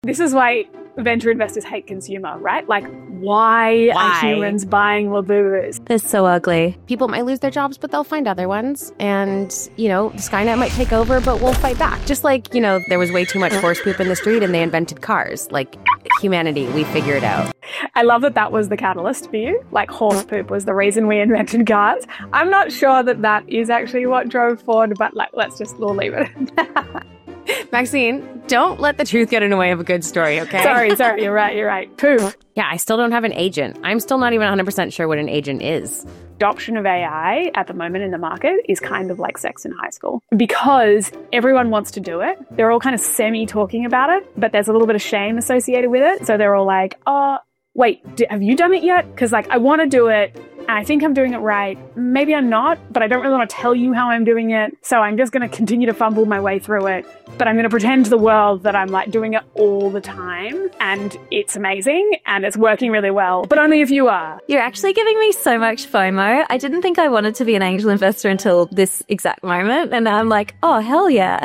This is why venture investors hate consumer, right? Like, why are humans buying Labubus? They're so ugly. People might lose their jobs, but they'll find other ones. And, Skynet might take over, but we'll fight back. Just like, there was way too much horse poop in the street and they invented cars. Like, humanity, we figure it out. I love that was the catalyst for you. Like, horse poop was the reason we invented cars. I'm not sure that is actually what drove Ford, but we'll leave it. Maxine, don't let the truth get in the way of a good story, okay? Sorry, you're right. Poop. Yeah, I still don't have an agent. I'm still not even 100% sure what an agent is. Adoption of AI at the moment in the market is kind of like sex in high school because everyone wants to do it. They're all kind of semi-talking about it, but there's a little bit of shame associated with it. So they're all like, oh, wait, have you done it yet? Because I want to do it. And I think I'm doing it right. Maybe I'm not, but I don't really want to tell you how I'm doing it. So I'm just going to continue to fumble my way through it. But I'm going to pretend to the world that I'm doing it all the time. And it's amazing and it's working really well. But only if you are. You're actually giving me so much FOMO. I didn't think I wanted to be an angel investor until this exact moment. And now I'm like, oh, hell yeah.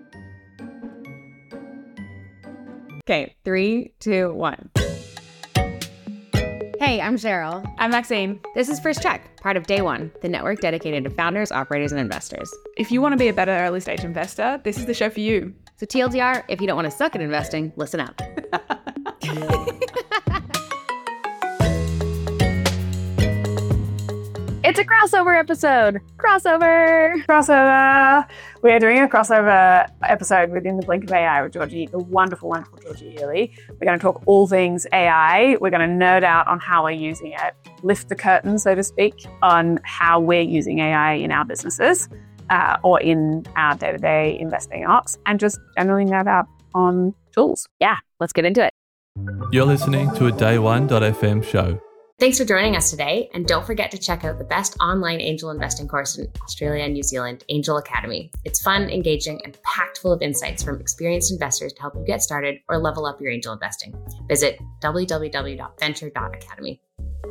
Okay, 3, 2, 1. Hey, I'm Cheryl. I'm Maxine. This is First Check, part of Day One, the network dedicated to founders, operators, and investors. If you want to be a better early stage investor, this is the show for you. So TLDR, if you don't want to suck at investing, listen up. It's a crossover episode. Crossover. We are doing a crossover episode within the Blink of AI with Georgie, the wonderful Georgie Healy. We're going to talk all things AI. We're going to nerd out on how we're using it, lift the curtain, so to speak, on how we're using AI in our businesses or in our day-to-day investing ops, and just generally nerd out on tools. Yeah, let's get into it. You're listening to a Day1.fm show. Thanks for joining us today, and don't forget to check out the best online angel investing course in Australia and New Zealand, Angel Academy. It's fun, engaging, and packed full of insights from experienced investors to help you get started or level up your angel investing. Visit www.venture.academy.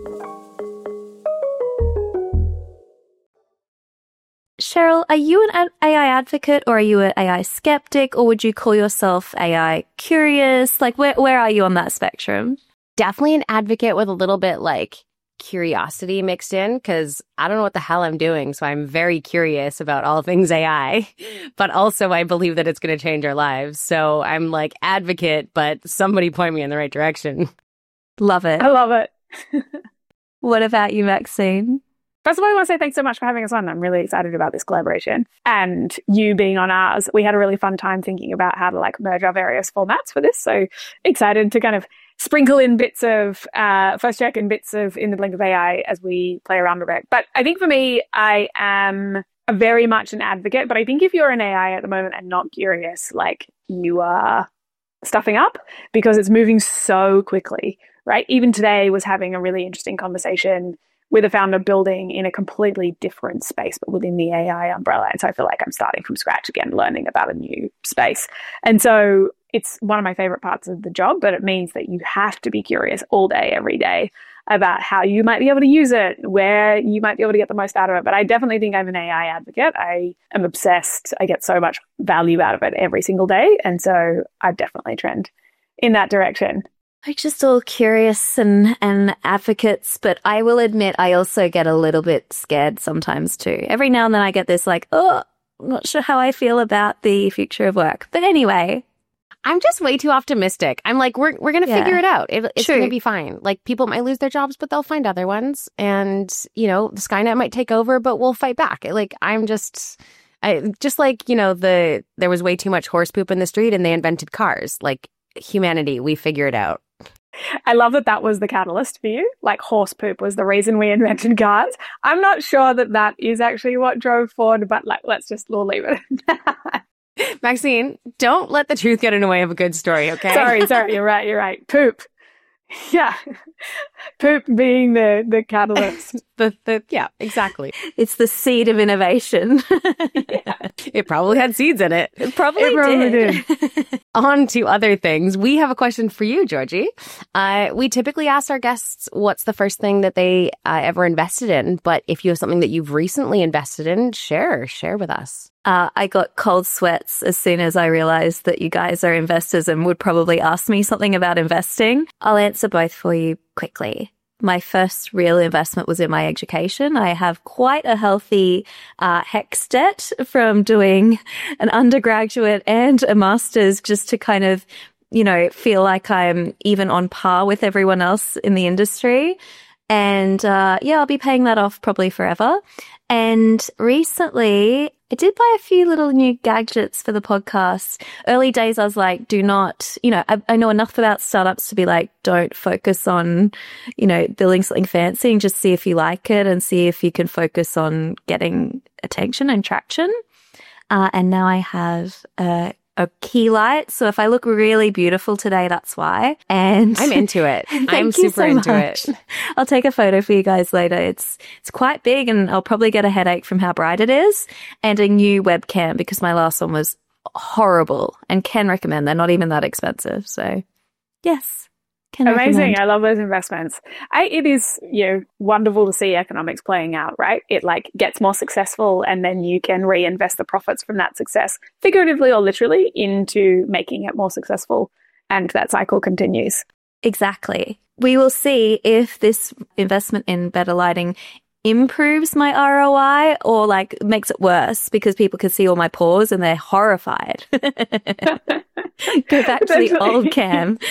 Cheryl, are you an AI advocate or are you an AI skeptic, or would you call yourself AI curious? Like, where are you on that spectrum? Definitely an advocate with a little bit curiosity mixed in, because I don't know what the hell I'm doing. So I'm very curious about all things AI, but also I believe that it's going to change our lives. So I'm advocate, but somebody point me in the right direction. Love it. I love it. What about you, Maxine? First of all, I want to say thanks so much for having us on. I'm really excited about this collaboration and you being on ours. We had a really fun time thinking about how to merge our various formats for this. So excited to kind of sprinkle in bits of First Check and bits of In the Blink of AI as we play around a bit. But I think for me, I am very much an advocate. But I think if you're an AI at the moment and not curious, you are stuffing up because it's moving so quickly, right? Even today was having a really interesting conversation with a founder building in a completely different space, but within the AI umbrella. And so I feel like I'm starting from scratch again, learning about a new space. And so it's one of my favorite parts of the job, but it means that you have to be curious all day, every day about how you might be able to use it, where you might be able to get the most out of it. But I definitely think I'm an AI advocate. I am obsessed. I get so much value out of it every single day. And so I definitely trend in that direction. I'm just all curious and advocates, but I will admit I also get a little bit scared sometimes too. Every now and then I get this I'm not sure how I feel about the future of work. But anyway, I'm just way too optimistic. I'm we're going to figure it out. It's going to be fine. People might lose their jobs, but they'll find other ones. And, the Skynet might take over, but we'll fight back. There was way too much horse poop in the street and they invented cars. Humanity, we figure it out. I love that was the catalyst for you. Horse poop was the reason we invented cars. I'm not sure that is actually what drove Ford, but we'll leave it. Maxine, don't let the truth get in the way of a good story, okay? Sorry, you're right. Poop. Yeah. Poop being the catalyst yeah, exactly. It's the seed of innovation. It probably had seeds in it. It probably did. On to other things. We have a question for you, Georgie. We typically ask our guests what's the first thing that they ever invested in, but if you have something that you've recently invested in, share with us. I got cold sweats as soon as I realized that you guys are investors and would probably ask me something about investing. I'll answer both for you quickly. My first real investment was in my education. I have quite a healthy HECS debt from doing an undergraduate and a master's just to kind of, feel like I'm even on par with everyone else in the industry. And I'll be paying that off probably forever. And recently, I did buy a few little new gadgets for the podcast. Early days, I was like, do not, I know enough about startups to be like, don't focus on, building something fancy and just see if you like it and see if you can focus on getting attention and traction. And now I have a key light. So if I look really beautiful today, that's why. And I'm into it. I'm super into it. I'll take a photo for you guys later. It's quite big and I'll probably get a headache from how bright it is, and a new webcam because my last one was horrible, and can recommend. They're not even that expensive. So yes. Amazing. I love those investments. It is, wonderful to see economics playing out, right? It gets more successful and then you can reinvest the profits from that success, figuratively or literally, into making it more successful. And that cycle continues. Exactly. We will see if this investment in better lighting improves my ROI or makes it worse because people can see all my pores and they're horrified. Go back to the old cam.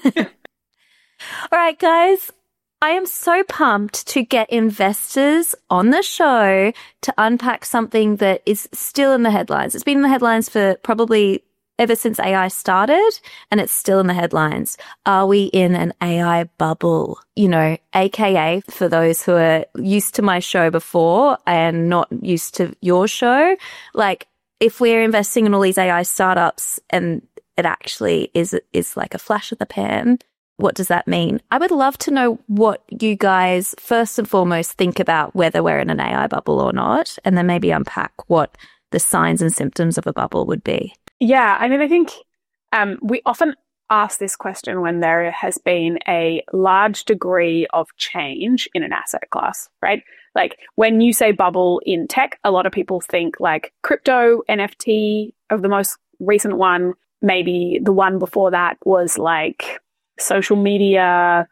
All right, guys, I am so pumped to get investors on the show to unpack something that is still in the headlines. It's been in the headlines for probably ever since AI started, and it's still in the headlines. Are we in an AI bubble? AKA, for those who are used to my show before and not used to your show, if we're investing in all these AI startups and it actually is like a flash of the pan, what does that mean? I would love to know what you guys first and foremost think about whether we're in an AI bubble or not, and then maybe unpack what the signs and symptoms of a bubble would be. Yeah, I think we often ask this question when there has been a large degree of change in an asset class, right? When you say bubble in tech, a lot of people think crypto, NFT of the most recent one. Maybe the one before that was social media,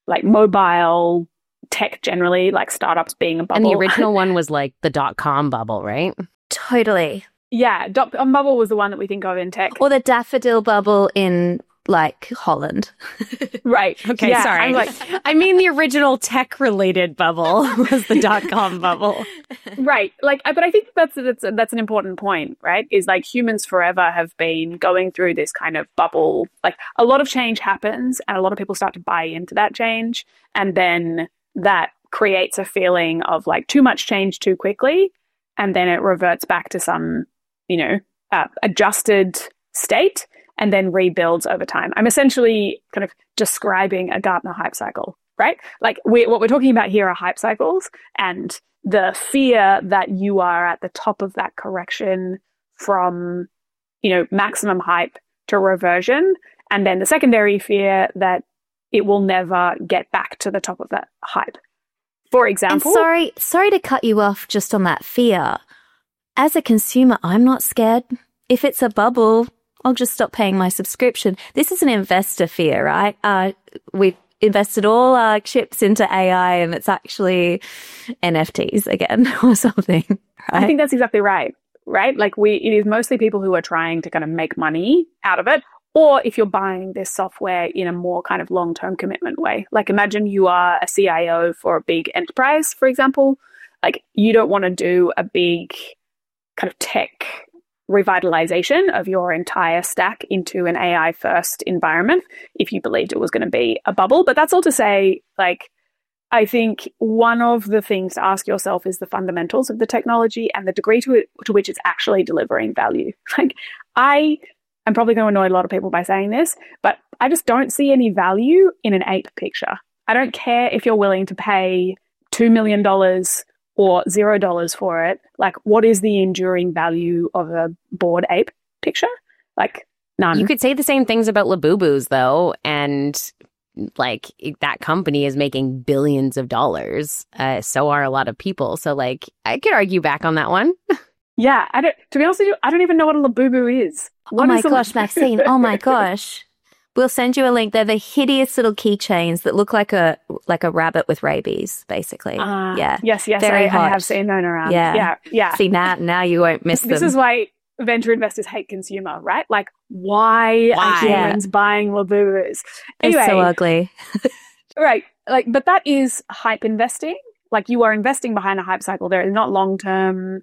mobile tech generally, startups being a bubble. And the original one was the .com bubble, right? Totally. Yeah, bubble was the one that we think of in tech. Or the daffodil bubble in Holland. Right. Okay, yeah, sorry. I mean the original tech-related bubble was the .com bubble. Right. But I think that's an important point, right? Is humans forever have been going through this kind of bubble. A lot of change happens and a lot of people start to buy into that change. And then that creates a feeling of too much change too quickly. And then it reverts back to some, adjusted state and then rebuilds over time. I'm essentially kind of describing a Gartner hype cycle, right? What we're talking about here are hype cycles, and the fear that you are at the top of that correction from, maximum hype to reversion. And then the secondary fear that it will never get back to the top of that hype. For example. And sorry to cut you off just on that fear. As a consumer, I'm not scared. If it's a bubble, I'll just stop paying my subscription. This is an investor fear, right? We've invested all our chips into AI and it's actually NFTs again or something, right? I think that's exactly right, right? It is mostly people who are trying to kind of make money out of it. Or if you're buying this software in a more kind of long-term commitment way. Imagine you are a CIO for a big enterprise, for example. You don't want to do a big kind of tech revitalization of your entire stack into an AI first environment if you believed it was going to be a bubble. But that's all to say, I think one of the things to ask yourself is the fundamentals of the technology and the degree to which it's actually delivering value. I'm probably going to annoy a lot of people by saying this, but I just don't see any value in an ape picture. I don't care if you're willing to pay $2 million or $0 for it, like what is the enduring value of a Bored Ape picture? Like none. You could say the same things about Labubu's though, and like that company is making billions of dollars. So are a lot of people. So like I could argue back on that one. Yeah, to be honest with you, I don't even know what a Labubu is. Oh my gosh, Maxine. Oh my gosh. We'll send you a link. They're the hideous little keychains that look like a rabbit with rabies, basically. Yeah. Yes, Very I have seen them around. Yeah. See, now you won't miss them. This is why venture investors hate consumer, right? Like, why? Are humans buying Labubus? Anyway, it's so ugly. Right. Like, but that is hype investing. Like, you are investing behind a hype cycle. There is not long-term...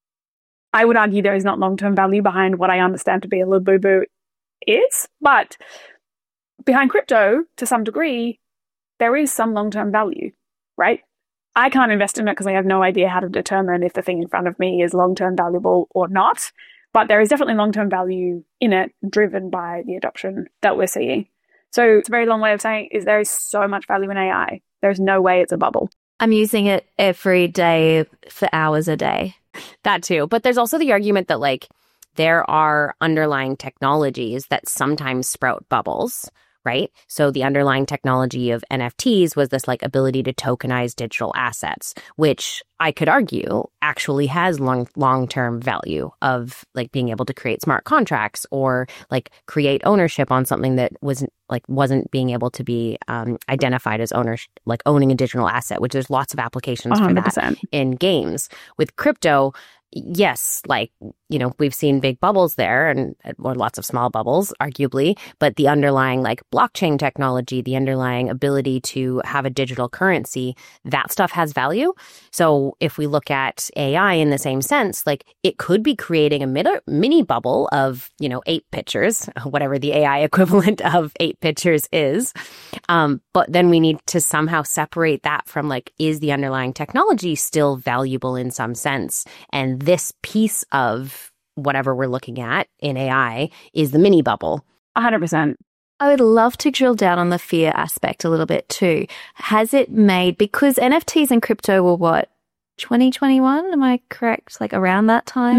I would argue there is not long-term value behind what I understand to be a Labubu is, but behind crypto, to some degree, there is some long-term value, right? I can't invest in it because I have no idea how to determine if the thing in front of me is long-term valuable or not, but there is definitely long-term value in it driven by the adoption that we're seeing. So it's a very long way of saying is there is so much value in AI. There's no way it's a bubble. I'm using it every day for hours a day. That too. But there's also the argument that like there are underlying technologies that sometimes sprout bubbles, right? So the underlying technology of NFTs was this like ability to tokenize digital assets, which I could argue actually has long-term value of like being able to create smart contracts or like create ownership on something that wasn't being able to be identified as ownership, like owning a digital asset, which there's lots of applications 100%. For that in games. With crypto, yes, like, you know, we've seen big bubbles there or lots of small bubbles, arguably, but the underlying like blockchain technology, the underlying ability to have a digital currency, that stuff has value. So if we look at AI in the same sense, like it could be creating a mini bubble of, you know, 8 pictures, whatever the AI equivalent of 8 pictures is. But then we need to somehow separate that from like, is the underlying technology still valuable in some sense? And this piece of whatever we're looking at in AI is the mini bubble. 100%. I would love to drill down on the fear aspect a little bit too. Has it made, because NFTs and crypto were what, 2021? Am I correct? Like around that time?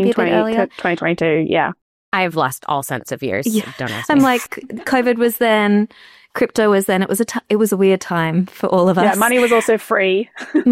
2022, yeah. I've lost all sense of years. Yeah. Don't ask me. I'm like, COVID was then, crypto was then. It was a weird time for all of us. Yeah, money was also free.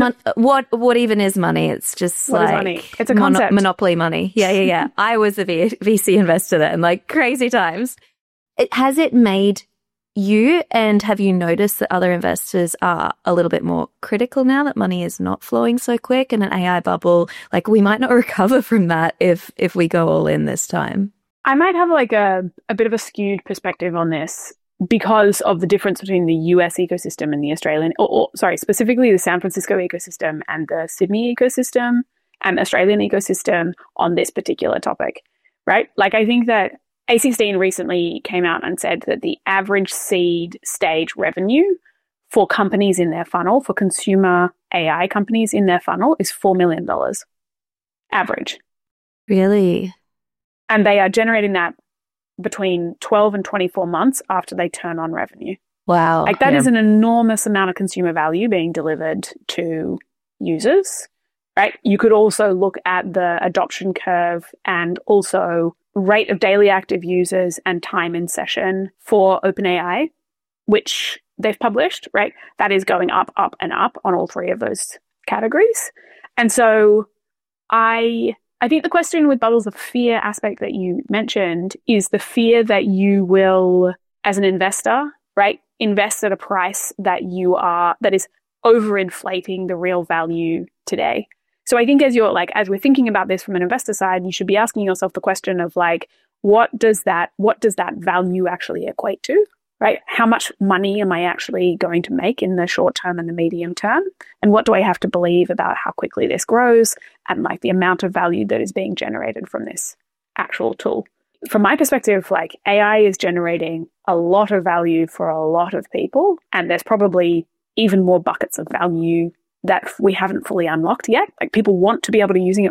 What even is money? It's just what like is money? It's a concept. Monopoly money. Yeah. I was a VC investor then, like crazy times. Has it made you, and have you noticed that other investors are a little bit more critical now that money is not flowing so quick in an AI bubble? Like we might not recover from that if we go all in this time. I might have like a bit of a skewed perspective on this because of the difference between the US ecosystem and the Australian, specifically the San Francisco ecosystem and the Sydney ecosystem and the Australian ecosystem on this particular topic, right? Like I think that A16 recently came out and said that the average seed stage revenue for companies in their funnel, for consumer AI companies in their funnel, is $4 million average. Really? And they are generating that between 12 and 24 months after they turn on revenue. Wow. Like that is an enormous amount of consumer value being delivered to users, right? You could also look at the adoption curve and also rate of daily active users and time in session for OpenAI, which they've published, right? That is going up, up, and up on all 3 of those categories. And so I think the question with bubbles of fear aspect that you mentioned is the fear that you will, as an investor, right, invest at a price that is overinflating the real value today. So I think as we're thinking about this from an investor side, you should be asking yourself the question of like, what does that value actually equate to, right? How much money am I actually going to make in the short term and the medium term? And what do I have to believe about how quickly this grows and like the amount of value that is being generated from this actual tool? From my perspective, like AI is generating a lot of value for a lot of people, and there's probably even more buckets of value that we haven't fully unlocked yet. Like people want to be able to use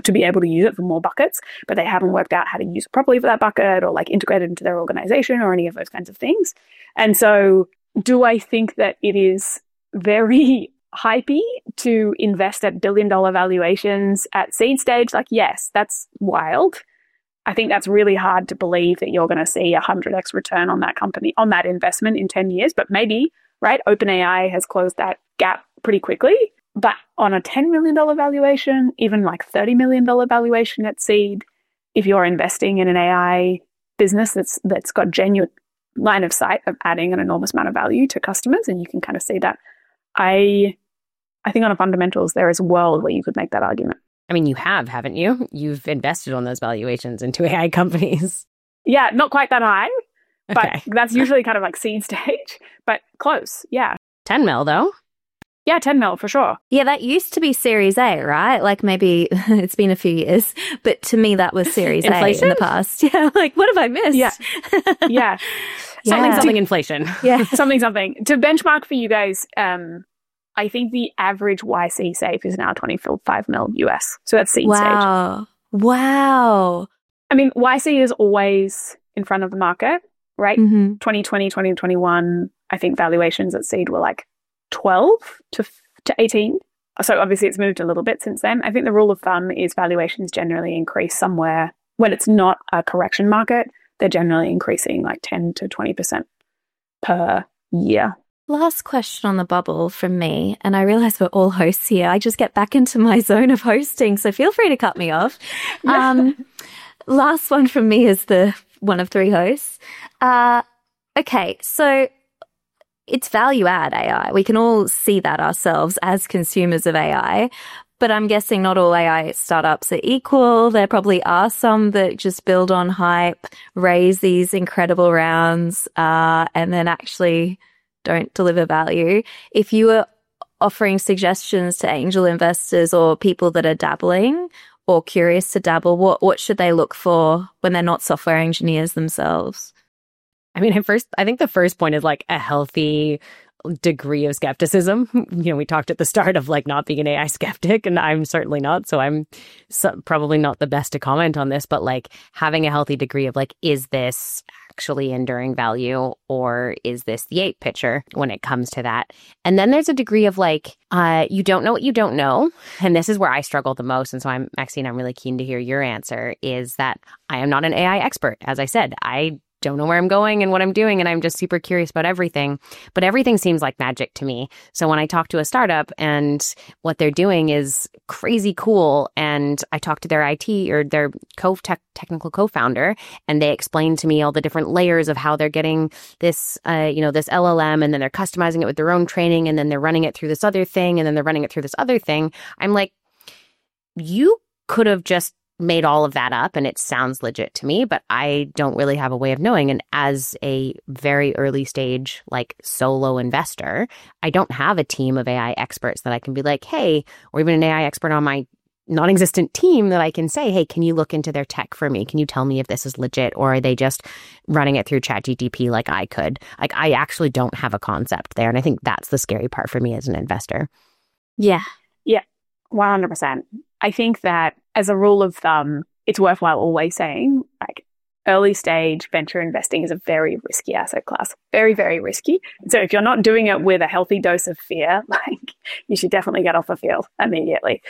it for more buckets, but they haven't worked out how to use it properly for that bucket or like integrate it into their organization or any of those kinds of things. And so do I think that it is very hypey to invest at billion-dollar valuations at seed stage. Like, yes, that's wild. I think that's really hard to believe that you're going to see 100x return on that company, on that investment in 10 years. But maybe, right? OpenAI has closed that gap pretty quickly. But on a $10 million valuation, even like $30 million valuation at seed, if you're investing in an AI business that's got genuine line of sight of adding an enormous amount of value to customers, and you can kind of see that. I think on a fundamentals, there is a world where you could make that argument. I mean, you have, haven't you? You've invested on those valuations into AI companies. Yeah, not quite that high, but Okay. that's usually kind of like seed stage, but close. Yeah. 10 mil, though. Yeah, 10 mil for sure. Yeah, that used to be Series A, right? Like maybe it's been a few years, but to me that was Series A in Inflation? the past. Yeah, like what have I missed? Yeah. Yeah. Something inflation. Yeah. something. To benchmark for you guys, I think the average YC safe is now 25 mil US. So that's seed stage. Wow. I mean, YC is always in front of the market, right? Mm-hmm. 2020, 2021, I think valuations at seed were like 12 to 18. So obviously it's moved a little bit since then. I think the rule of thumb is valuations generally increase somewhere when it's not a correction market. They're generally increasing like 10 to 20% per year. Last question on the bubble from me, and I realize we're all hosts here. I just get back into my zone of hosting, so feel free to cut me off. Last one from me is the one of three hosts. Okay, so it's value add AI. We can all see that ourselves as consumers of AI, but I'm guessing not all AI startups are equal. There probably are some that just build on hype, raise these incredible rounds, and then actually don't deliver value. If you were offering suggestions to angel investors or people that are dabbling or curious to dabble, what should they look for when they're not software engineers themselves? I mean, I think the first point is like a healthy degree of skepticism. You know, we talked at the start of like not being an AI skeptic, and I'm certainly not. So I'm probably not the best to comment on this, but like having a healthy degree of like, is this actually enduring value, or is this the ape picture when it comes to that? And then there's a degree of like, you don't know what you don't know. And this is where I struggle the most. And so Maxine, I'm really keen to hear your answer, is that I am not an AI expert. As I said, I don't know where I'm going and what I'm doing, and I'm just super curious about everything. But everything seems like magic to me. So when I talk to a startup and what they're doing is crazy cool, and I talk to their IT or their technical co-founder, and they explain to me all the different layers of how they're getting this, this LLM, and then they're customizing it with their own training, and then they're running it through this other thing, and then they're running it through this other thing. I'm like, you could have just made all of that up and it sounds legit to me, but I don't really have a way of knowing. And as a very early stage, like solo investor, I don't have a team of AI experts that I can be like, hey, or even an AI expert on my non-existent team that I can say, hey, can you look into their tech for me? Can you tell me if this is legit, or are they just running it through ChatGPT like I could? Like, I actually don't have a concept there. And I think that's the scary part for me as an investor. Yeah. Yeah, 100%. I think that as a rule of thumb, it's worthwhile always saying, like, early stage venture investing is a very risky asset class. Very, very risky. So if you're not doing it with a healthy dose of fear, like, you should definitely get off the field immediately.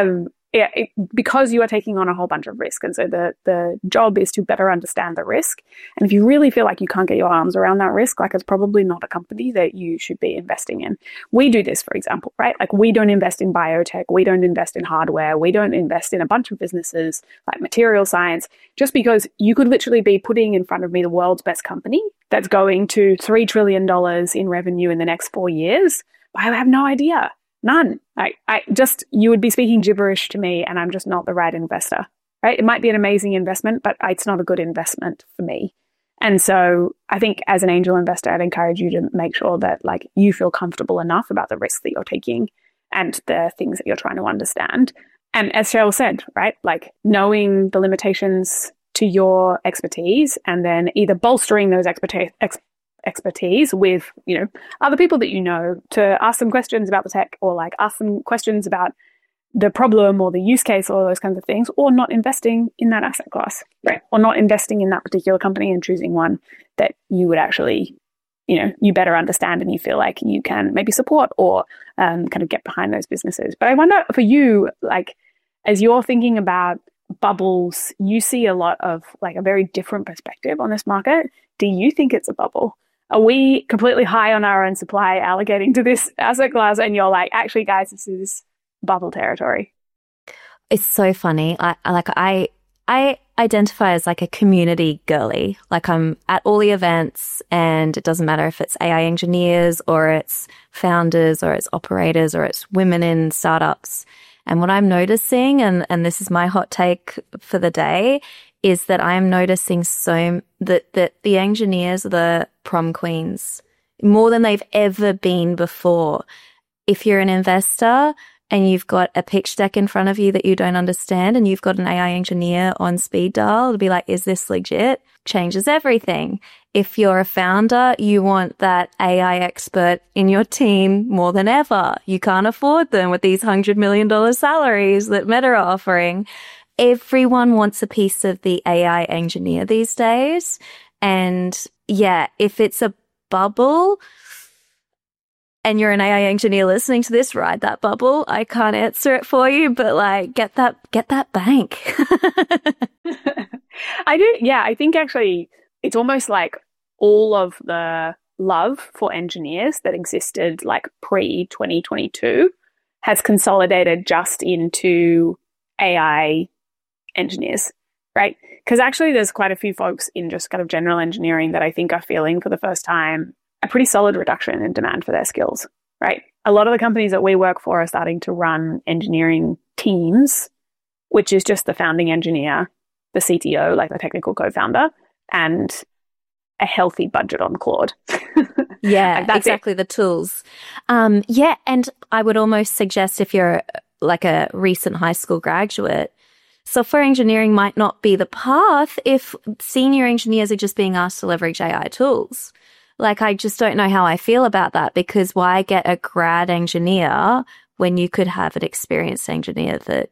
Because you are taking on a whole bunch of risk. And so the job is to better understand the risk. And if you really feel like you can't get your arms around that risk, like, it's probably not a company that you should be investing in. We do this, for example, right? Like, we don't invest in biotech. We don't invest in hardware. We don't invest in a bunch of businesses like material science, just because you could literally be putting in front of me the world's best company that's going to $3 trillion in revenue in the next 4 years. I have no idea. None. You would be speaking gibberish to me, and I'm just not the right investor, right? It might be an amazing investment, but it's not a good investment for me. And so I think as an angel investor, I'd encourage you to make sure that, like, you feel comfortable enough about the risk that you're taking and the things that you're trying to understand. And as Cheryl said, right, like, knowing the limitations to your expertise and then either bolstering those expertise with, other people that you know, to ask them questions about the tech, or like ask them questions about the problem or the use case or those kinds of things, or not investing in that asset class, right? Or not investing in that particular company and choosing one that you would actually you better understand and you feel like you can maybe support or kind of get behind those businesses. But I wonder for you, like, as you're thinking about bubbles, you see a lot of like a very different perspective on this market. Do you think it's a bubble? Are we completely high on our own supply allocating to this asset class and you're like, actually guys, this is bubble territory? It's so funny. I identify as like a community girly. Like I'm at all the events and it doesn't matter if it's AI engineers or it's founders or it's operators or it's women in startups. And what I'm noticing, and this is my hot take for the day, is that I'm noticing that the engineers are the prom queens more than they've ever been before. If you're an investor and you've got a pitch deck in front of you that you don't understand and you've got an AI engineer on speed dial to be like, is this legit? Changes everything. If you're a founder, you want that AI expert in your team more than ever. You can't afford them with these $100 million salaries that Meta are offering. Everyone wants a piece of the AI engineer these days. And yeah, if it's a bubble, and you're an AI engineer listening to this, ride that bubble. I can't answer it for you, but like get that bank. I do. Yeah, I think actually it's almost like all of the love for engineers that existed like pre-2022 has consolidated just into AI engineers, right? Because actually there's quite a few folks in just kind of general engineering that I think are feeling for the first time a pretty solid reduction in demand for their skills, right? A lot of the companies that we work for are starting to run engineering teams, which is just the founding engineer, the CTO, like the technical co-founder, and a healthy budget on Claude. Yeah, like that's exactly. The tools. Yeah, and I would almost suggest if you're like a recent high school graduate, software engineering might not be the path if senior engineers are just being asked to leverage AI tools. Like, I just don't know how I feel about that, because why get a grad engineer when you could have an experienced engineer that,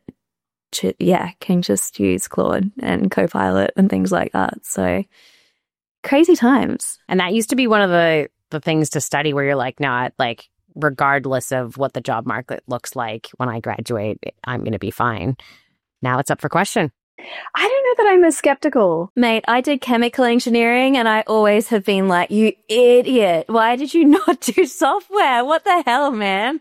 can just use Claude and Copilot and things like that. So crazy times. And that used to be one of the things to study where you're like, no, like, regardless of what the job market looks like when I graduate, I'm going to be fine. Now it's up for question. I don't know that I'm as skeptical. Mate, I did chemical engineering and I always have been like, you idiot. Why did you not do software? What the hell, man?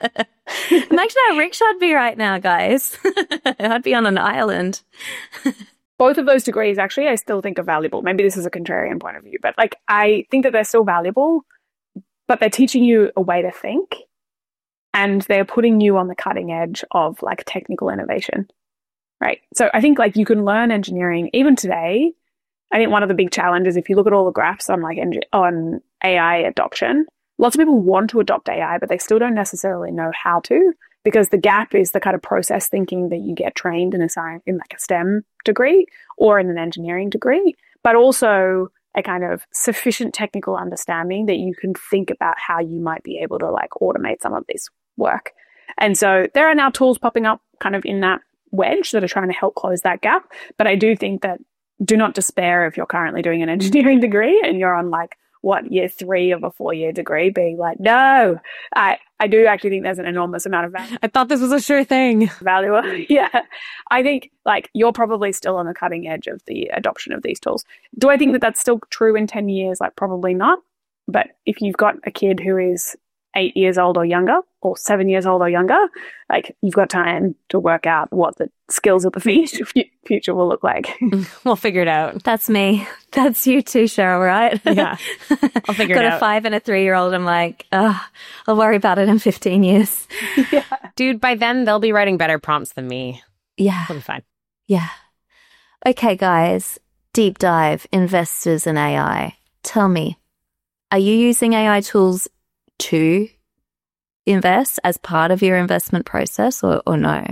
Imagine how rich I'd be right now, guys. I'd be on an island. Both of those degrees, actually, I still think are valuable. Maybe this is a contrarian point of view, but like, I think that they're still valuable, but they're teaching you a way to think and they're putting you on the cutting edge of like technical innovation. Right. So I think like you can learn engineering even today. I think one of the big challenges, if you look at all the graphs on like on AI adoption, lots of people want to adopt AI, but they still don't necessarily know how to, because the gap is the kind of process thinking that you get trained in in like a STEM degree or in an engineering degree, but also a kind of sufficient technical understanding that you can think about how you might be able to like automate some of this work. And so there are now tools popping up kind of in that wedge that are trying to help close that gap. But I do think that do not despair if you're currently doing an engineering degree and you're on like year 3 of a 4-year degree, being like, no, I do actually think there's an enormous amount of value. I thought this was a sure thing. Value. Yeah. I think like you're probably still on the cutting edge of the adoption of these tools. Do I think that that's still true in 10 years? Like probably not. But if you've got a kid who is 8 years old or younger, or 7 years old or younger, like you've got time to work out what the skills of the future will look like. We'll figure it out. That's me. That's you too, Cheryl, right? Yeah. I'll figure it out. Got a 5 and a 3-year-old. I'm like, I'll worry about it in 15 years. Yeah. Dude, by then they'll be writing better prompts than me. Yeah. It'll be fine. Yeah. Okay, guys. Deep dive, investors in AI. Tell me, are you using AI tools to invest as part of your investment process or no?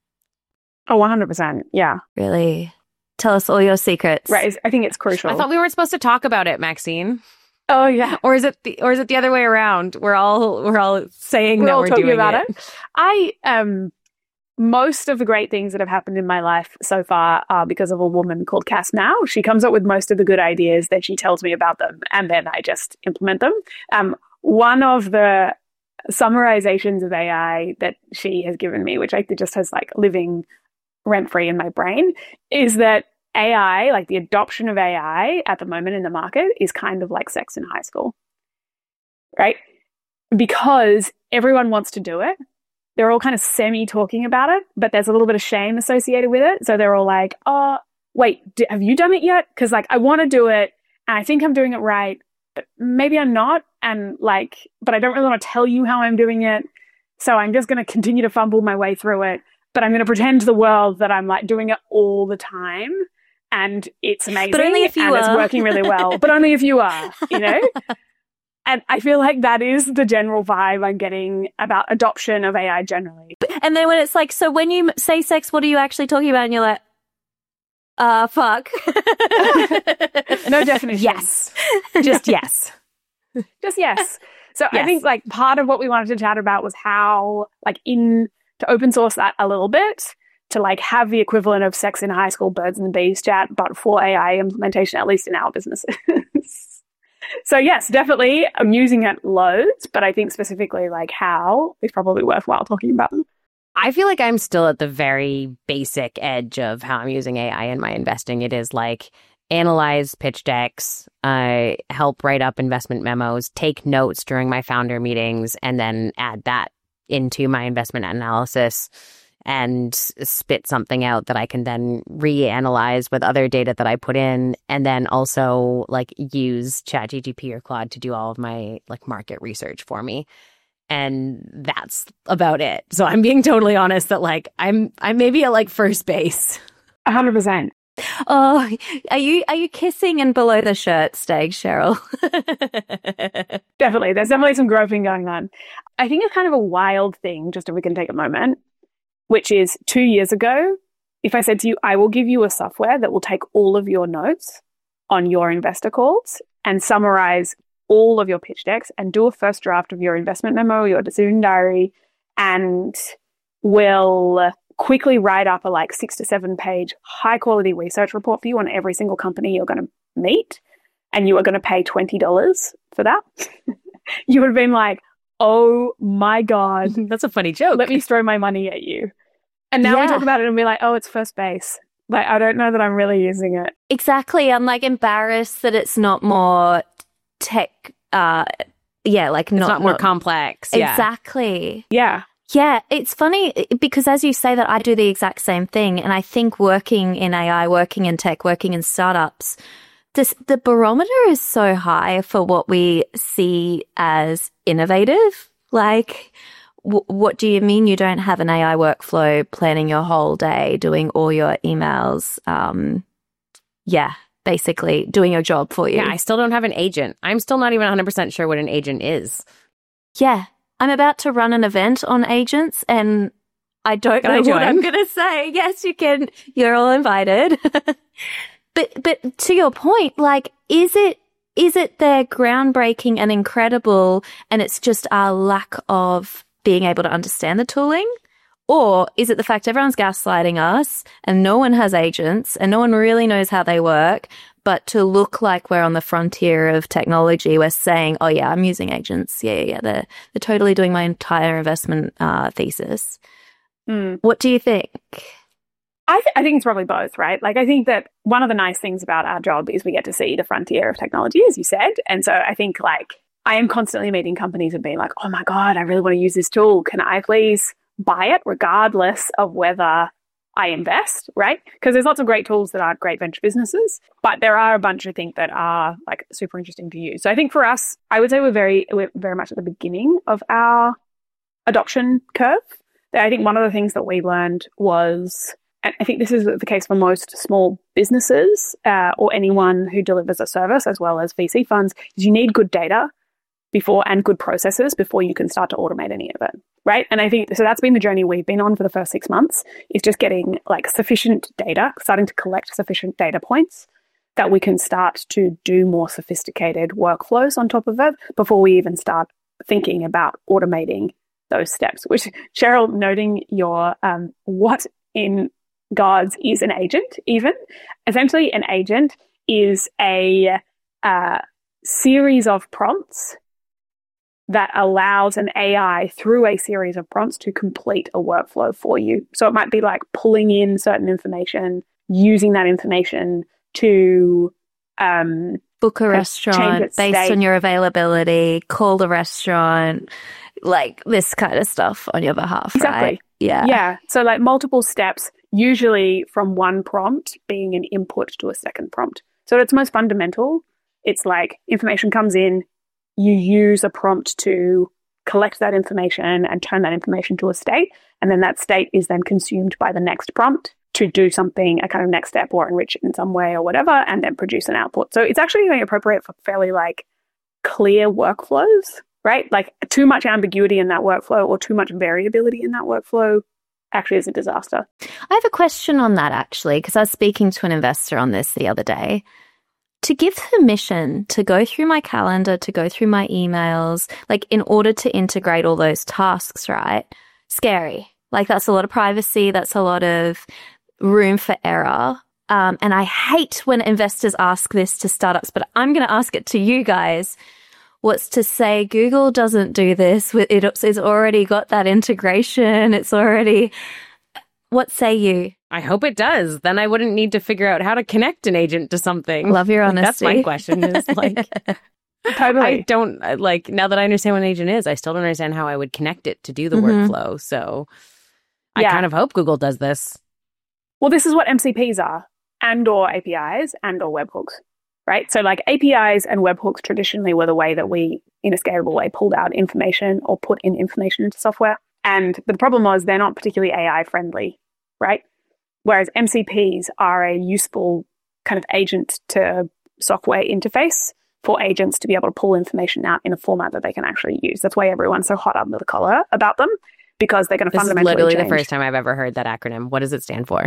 Oh, 100%. Yeah. Really? Tell us all your secrets. Right. I think it's crucial. I thought we weren't supposed to talk about it, Maxine. Oh, yeah. Or is it the other way around? We're all saying we're that all we're talking doing about it. most of the great things that have happened in my life so far are because of a woman called Cass Now. She comes up with most of the good ideas, then she tells me about them, and then I just implement them. One of the summarizations of AI that she has given me, which I think just has like living rent-free in my brain, is that AI, like the adoption of AI at the moment in the market, is kind of like sex in high school, right? Because everyone wants to do it. They're all kind of semi-talking about it, but there's a little bit of shame associated with it. So they're all like, oh, wait, have you done it yet? Because like, I want to do it and I think I'm doing it right, but maybe I'm not. And like, but I don't really want to tell you how I'm doing it. So I'm just going to continue to fumble my way through it. But I'm going to pretend to the world that I'm like doing it all the time. And it's amazing. But only if you and are. It's working really well. But only if you are, you know? And I feel like that is the general vibe I'm getting about adoption of AI generally. And then when it's like, so when you say sex, what are you actually talking about? And you're like, fuck. No definition. Yes. Just yes. Just yes. So Yes. I think like part of what we wanted to chat about was how like to open source that a little bit, to like have the equivalent of sex in high school birds and the bees chat, but for AI implementation, at least in our businesses. So yes, definitely I'm using it loads, but I think specifically like how is probably worthwhile talking about. I feel like I'm still at the very basic edge of how I'm using AI in my investing. It is like analyze pitch decks, help write up investment memos, take notes during my founder meetings, and then add that into my investment analysis and spit something out that I can then reanalyze with other data that I put in, and then also like use ChatGPT or Claude to do all of my like market research for me. And that's about it. So I'm being totally honest that like I'm maybe at like first base. 100%. Oh, are you kissing in below the shirt stage, Cheryl? Definitely. There's definitely some groping going on. I think it's kind of a wild thing, just if we can take a moment, which is 2 years ago, if I said to you, I will give you a software that will take all of your notes on your investor calls and summarize all of your pitch decks and do a first draft of your investment memo, your decision diary, and will quickly write up a like 6 to 7 page high quality research report for you on every single company you're going to meet, and you are going to pay $20 for that, you would have been like, oh my God, That's a funny joke. let me throw my money at you. And now we Yeah. talk about it and be like, oh, it's first base. Like, I don't know that I'm really using it. Exactly. I'm like embarrassed that it's not more tech. Like it's not more complex. Yeah. Exactly. Yeah. Yeah, it's funny because as you say that, I do the exact same thing. And I think working in AI, working in tech, working in startups, the barometer is so high for what we see as innovative. Like, what do you mean you don't have an AI workflow planning your whole day, doing all your emails? Basically doing your job for you. Yeah, I still don't have an agent. I'm still not even 100% sure what an agent is. Yeah. I'm about to run an event on agents and I don't Can know I what I'm join? going to say. Yes, you can. You're all invited. But to your point, like, is it they're groundbreaking and incredible and it's just our lack of being able to understand the tooling? Or is it the fact everyone's gaslighting us and no one has agents and no one really knows how they work, but to look like we're on the frontier of technology, we're saying, oh yeah, I'm using agents. Yeah. They're totally doing my entire investment thesis. What do you think? I think it's probably both, right? Like, I think that one of the nice things about our job is we get to see the frontier of technology, as you said. And so I think like I am constantly meeting companies and being like, oh my God, I really want to use this tool. Can I please buy it regardless of whether I invest, right? Because there's lots of great tools that are great venture businesses, but there are a bunch I think that are like super interesting to use. So I think for us, I would say we're very much at the beginning of our adoption curve. I think one of the things that we learned was, and I think this is the case for most small businesses or anyone who delivers a service as well as VC funds, is you need good data before and good processes before you can start to automate any of it, right? And I think, so that's been the journey we've been on for the first 6 months, is just getting like sufficient data, starting to collect sufficient data points that we can start to do more sophisticated workflows on top of it before we even start thinking about automating those steps, which Cheryl, noting your what in Gods is an agent, even. Essentially, an agent is a series of prompts that allows an AI through a series of prompts to complete a workflow for you. So it might be like pulling in certain information, using that information to book a restaurant based on your availability, call the restaurant, like this kind of stuff on your behalf, exactly. Right? Yeah. Yeah. So like multiple steps, usually from one prompt being an input to a second prompt. So at its most fundamental, it's like information comes in, you use a prompt to collect that information and turn that information to a state. And then that state is then consumed by the next prompt to do something, a kind of next step or enrich it in some way or whatever, and then produce an output. So it's actually very appropriate for fairly like clear workflows, right? Like too much ambiguity in that workflow or too much variability in that workflow actually is a disaster. I have a question on that actually, because I was speaking to an investor on this the other day. To give permission to go through my calendar, to go through my emails, like in order to integrate all those tasks, right? Scary. Like that's a lot of privacy. That's a lot of room for error. And I hate when investors ask this to startups, but I'm going to ask it to you guys. What's to say Google doesn't do this? It's already got that integration. It's already... What say you? I hope it does. Then I wouldn't need to figure out how to connect an agent to something. Love your honesty. That's my question is like... Totally. I don't, like, now that I understand what an agent is, I still don't understand how I would connect it to do the workflow. So I kind of hope Google does this. Well, this is what MCPs are, and or APIs, and or webhooks, right? So like APIs and webhooks traditionally were the way that we, in a scalable way, pulled out information or put in information into software. And the problem was they're not particularly AI friendly, right? Whereas MCPs are a useful kind of agent to software interface for agents to be able to pull information out in a format that they can actually use. That's why everyone's so hot under the collar about them, because they're going to fundamentally change. This is literally the first time I've ever heard that acronym. What does it stand for?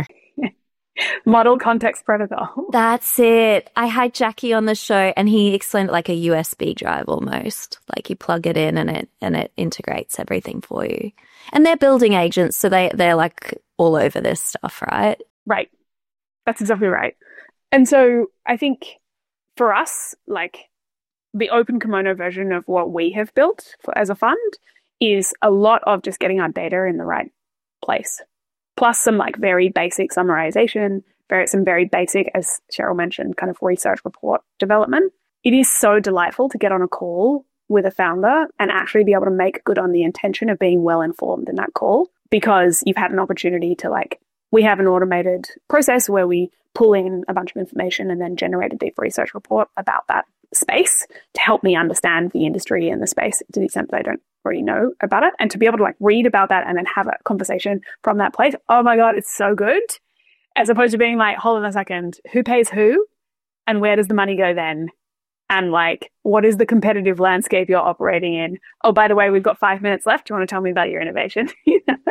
Model Context Protocol. That's it. I had Jackie on the show and he explained it like a USB drive almost. Like you plug it in and it integrates everything for you. And they're building agents, so they're like all over this stuff, right? Right. That's exactly right. And so I think for us, like the open kimono version of what we have built as a fund is a lot of just getting our data in the right place. Plus some like very basic summarization, some very basic, as Cheryl mentioned, kind of research report development. It is so delightful to get on a call with a founder and actually be able to make good on the intention of being well informed in that call, because you've had an opportunity to like, we have an automated process where we pull in a bunch of information and then generate a deep research report about that space to help me understand the industry and the space to the extent that I don't already know about it, and to be able to like read about that and then have a conversation from that place. Oh my God, it's so good. As opposed to being like, hold on a second, who pays who and where does the money go then? And like, what is the competitive landscape you're operating in? Oh, by the way, we've got 5 minutes left. Do you want to tell me about your innovation? You know,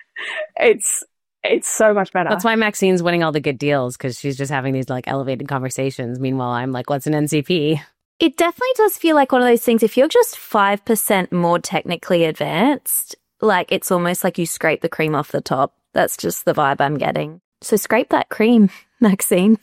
it's so much better. That's why Maxine's winning all the good deals, because she's just having these like elevated conversations. Meanwhile, I'm like, what's an NCP? It definitely does feel like one of those things. If you're just 5% more technically advanced, like it's almost like you scrape the cream off the top. That's just the vibe I'm getting. So scrape that cream, Maxine.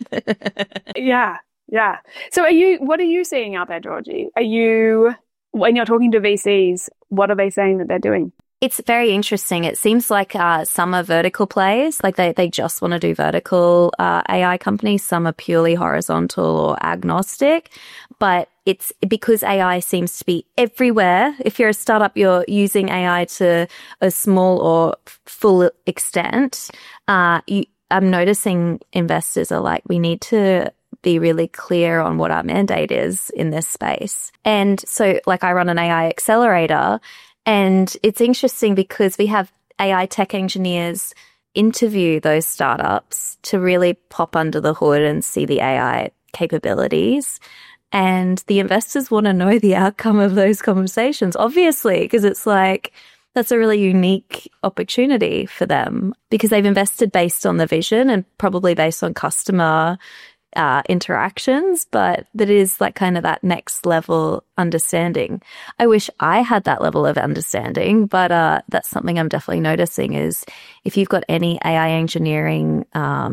Yeah. So what are you seeing out there, Georgie? When you're talking to VCs, what are they saying that they're doing? It's very interesting. It seems like some are vertical plays, like they just want to do vertical AI companies. Some are purely horizontal or agnostic, but it's because AI seems to be everywhere. If you're a startup, you're using AI to a small or full extent. I'm noticing investors are like, we need to be really clear on what our mandate is in this space. And so like I run an AI accelerator, and it's interesting because we have AI tech engineers interview those startups to really pop under the hood and see the AI capabilities. And the investors want to know the outcome of those conversations, obviously, because it's like, that's a really unique opportunity for them because they've invested based on the vision and probably based on customer interactions, but that is like kind of that next level understanding. I wish I had that level of understanding, but that's something I'm definitely noticing is if you've got any AI engineering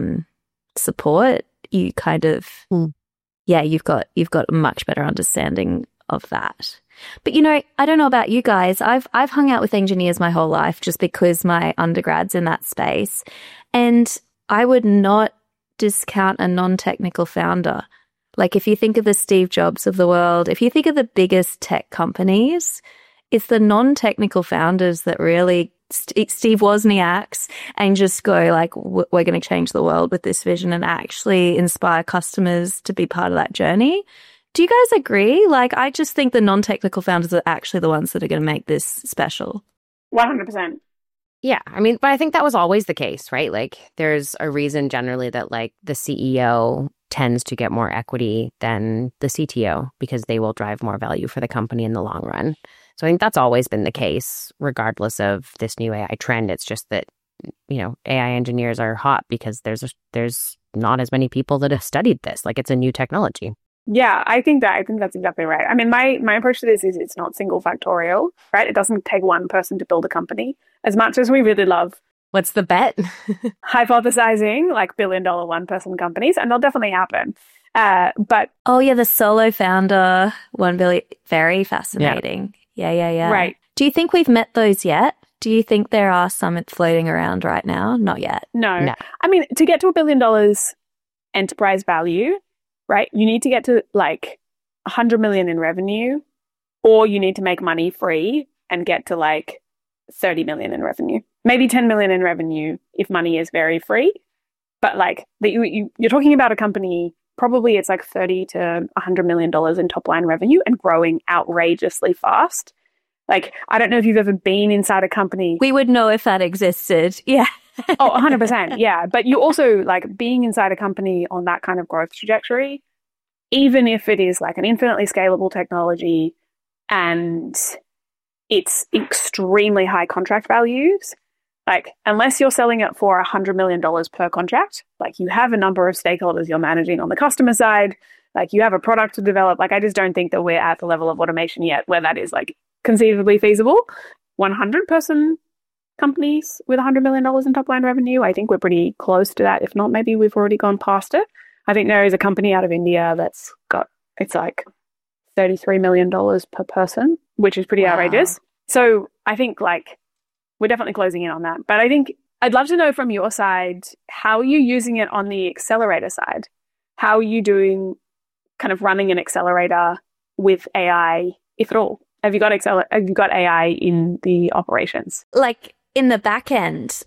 support, you kind of, you've got a much better understanding of that. But I don't know about you guys. I've hung out with engineers my whole life just because my undergrad's in that space, and I would not discount a non-technical founder. Like if you think of the Steve Jobs of the world, if you think of the biggest tech companies, it's the non-technical founders that really Steve Wozniak's and just go like, we're going to change the world with this vision and actually inspire customers to be part of that journey. Do you guys agree? Like, I just think the non-technical founders are actually the ones that are going to make this special. 100%. Yeah, I mean, but I think that was always the case, right? Like, there's a reason generally that like the CEO tends to get more equity than the CTO because they will drive more value for the company in the long run. So I think that's always been the case, regardless of this new AI trend. It's just that, AI engineers are hot because there's not as many people that have studied this. Like, it's a new technology. Yeah, I think that's exactly right. I mean, my approach to this is it's not single factorial, right? It doesn't take one person to build a company. As much as we really love What's the bet? hypothesizing like billion-dollar one-person companies, and they'll definitely happen. But oh yeah, the solo founder 1 billion, very fascinating. Yeah. Right. Do you think we've met those yet? Do you think there are some floating around right now? Not yet. No. I mean, to get to $1 billion enterprise value, right? You need to get to like 100 million in revenue, or you need to make money free and get to like 30 million in revenue, maybe 10 million in revenue if money is very free. But like you're talking about a company, probably it's like 30 to $100 million in top line revenue and growing outrageously fast. Like, I don't know if you've ever been inside a company. We would know if that existed. Yeah. Oh, 100%. Yeah. But you also like being inside a company on that kind of growth trajectory, even if it is like an infinitely scalable technology and it's extremely high contract values, like unless you're selling it for $100 million per contract, like you have a number of stakeholders you're managing on the customer side, like you have a product to develop. Like, I just don't think that we're at the level of automation yet where that is like conceivably feasible. 100-person companies with $100 million in top line revenue, I think we're pretty close to that. If not, maybe we've already gone past it. I think there is a company out of India that's got, it's like $33 million per person, which is pretty outrageous. So I think like we're definitely closing in on that. But I think I'd love to know from your side, how are you using it on the accelerator side? How are you doing kind of running an accelerator with AI, if at all? Have you got AI in the operations? Like in the back end.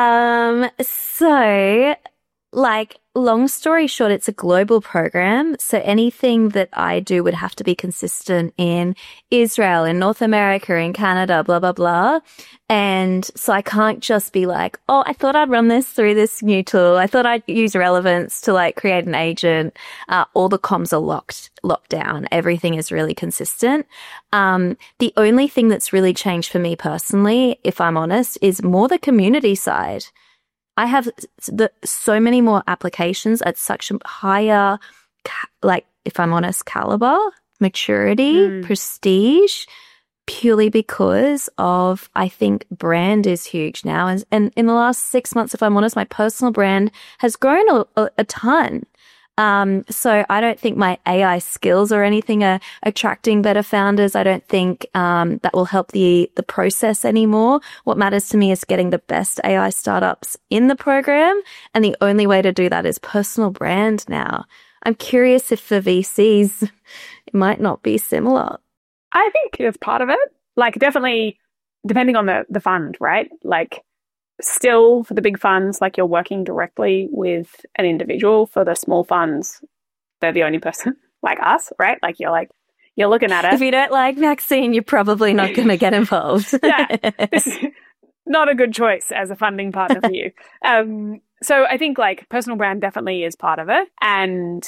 So like, long story short, it's a global program. So anything that I do would have to be consistent in Israel, in North America, in Canada, blah, blah, blah. And so I can't just be like, oh, I thought I'd run this through this new tool. I thought I'd use Relevance to like create an agent. All the comms are locked down. Everything is really consistent. The only thing that's really changed for me personally, if I'm honest, is more the community side. I have so many more applications at such a higher, like, if I'm honest, caliber, maturity, prestige, purely because of, I think brand is huge now. And in the last 6 months, if I'm honest, my personal brand has grown a ton. So I don't think my AI skills or anything are attracting better founders. I don't think that will help the process anymore. What matters to me is getting the best AI startups in the program, and the only way to do that is personal brand now. I'm curious if for VCs it might not be similar. I think it's part of it. Like, definitely depending on the fund, right? Like, still for the big funds, like you're working directly with an individual. For the small funds, they're the only person like us, right? Like you're looking at it. If you don't like Maxine, you're probably not going to get involved. Yeah, this is not a good choice as a funding partner for you. So I think like personal brand definitely is part of it. And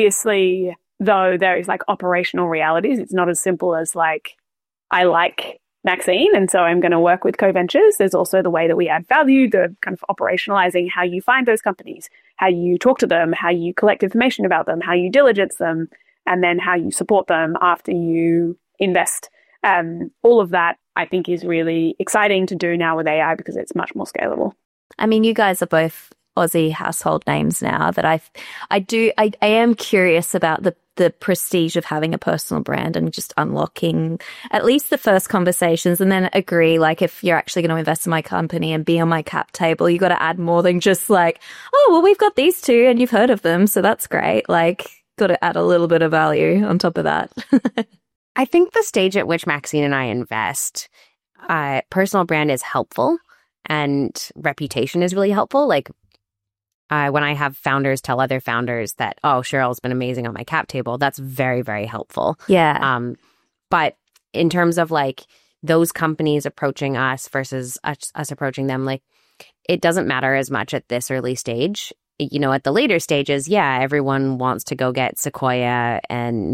obviously, though, there is like operational realities. It's not as simple as like, I like Maxine. And so I'm going to work with co-ventures. There's also the way that we add value, the kind of operationalizing how you find those companies, how you talk to them, how you collect information about them, how you diligence them, and then how you support them after you invest. All of that I think is really exciting to do now with AI because it's much more scalable. I mean, you guys are both Aussie household names now that I am curious about the prestige of having a personal brand and just unlocking at least the first conversations, and then agree, like, if you're actually going to invest in my company and be on my cap table, you got to add more than just like, oh, well, we've got these two and you've heard of them, so that's great. Like, got to add a little bit of value on top of that. I think the stage at which Maxine and I invest, personal brand is helpful and reputation is really helpful. Like, when I have founders tell other founders that, oh, Cheryl's been amazing on my cap table, that's very, very helpful. Yeah. But in terms of like those companies approaching us versus us approaching them, like, it doesn't matter as much at this early stage. You know, at the later stages, yeah, everyone wants to go get Sequoia and,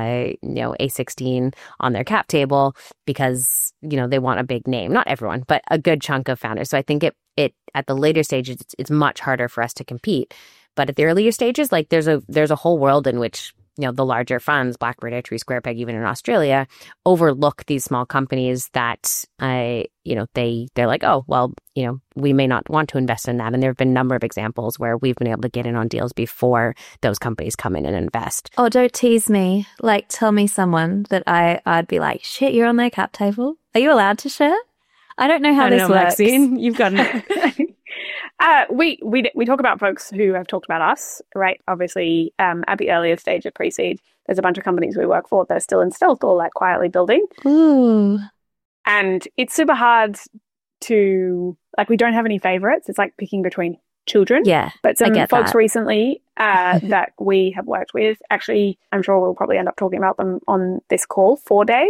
A16 on their cap table because, they want a big name. Not everyone, but a good chunk of founders. So I think it at the later stages, it's much harder for us to compete. But at the earlier stages, like, there's a whole world in which, the larger funds, Blackbird, Airtree, Square Peg, even in Australia, overlook these small companies that, they're like, oh, well, we may not want to invest in that. And there have been a number of examples where we've been able to get in on deals before those companies come in and invest. Oh, don't tease me. Like, tell me someone that I'd be like, shit, you're on their cap table. Are you allowed to share? I don't know how this works. Maxine, you've got it. We talk about folks who have talked about us, right? Obviously, at the earlier stage of pre-seed, there's a bunch of companies we work for that are still in stealth or like quietly building. Ooh. And it's super hard to, like, we don't have any favorites. It's like picking between children. Yeah, but some folks that. recently that we have worked with, actually, I'm sure we'll probably end up talking about them on this call, 4Day.